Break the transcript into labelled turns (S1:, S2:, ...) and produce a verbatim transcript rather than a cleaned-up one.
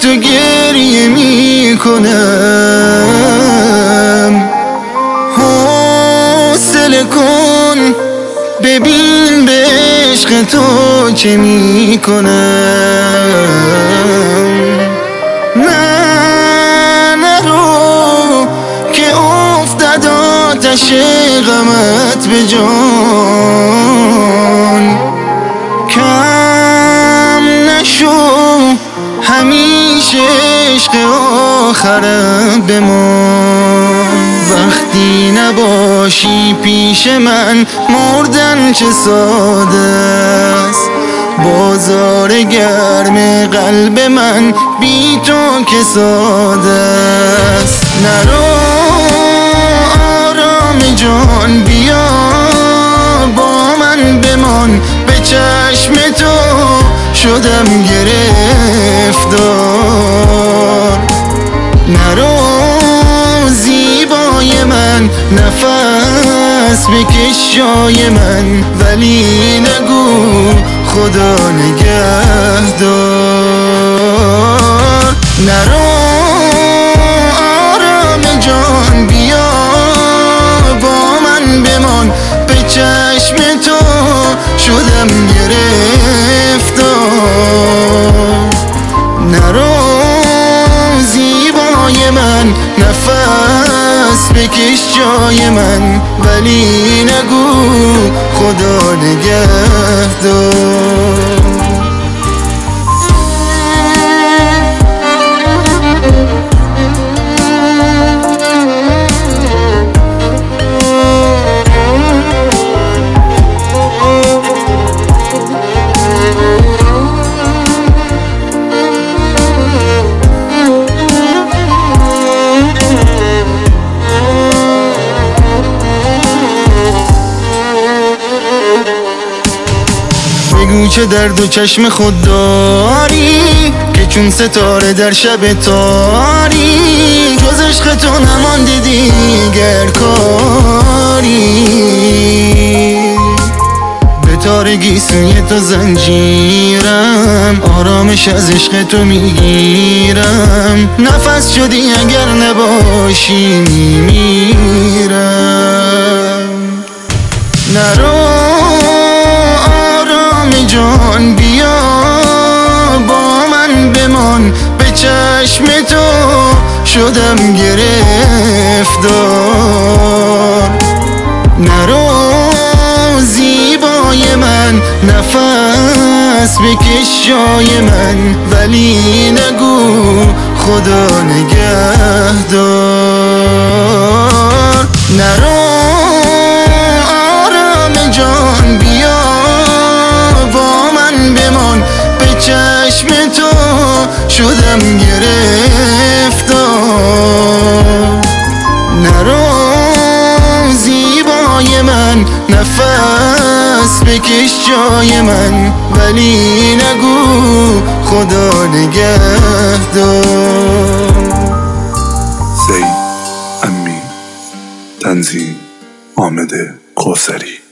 S1: تو گریه می کنم. حوصله کن ببین به عشق تو چه می کنم. نه نرو که افتد آتش غمت به جان. کم نشو همیشه عشق آخرم بمان. وقتی نباشی پیش من مردن چه ساده است. بازار گرم قلب من بی تو که ساده است. نرو آرام جان بیا با من بمان. به چشم تو شدم گرفتار. نرو زیبای من نفس بکش جای من ولی نگو خدا نگهدار. نرو آرام جان بیا با من بمان. به چشم تو شدم گرفتار. نرو زیبای من نفس بکش جای من ولی نگو خدا نگهدار. بگو چه درد و چشم خود داری که چون ستاره در شب تاری. جز عشق تو نمانده دیگر کاری. به تارگی سوی تو زنجیرم آرامش از عشق تو میگیرم. نفس شدی اگر نباشی میمیرم. نرو جان بیا با من بمان. به چشم تو شدم گرفتار. نرو زیبای من نفس بکش جای من ولی نگو خدا نگهدار. نرو آرام جان بیا به چشم تو شدم گرفتار. نرو زیبای من نفس بکش جای من ولی نگو خدا نگهدار.
S2: زی امی تنظیم حامد کوثری.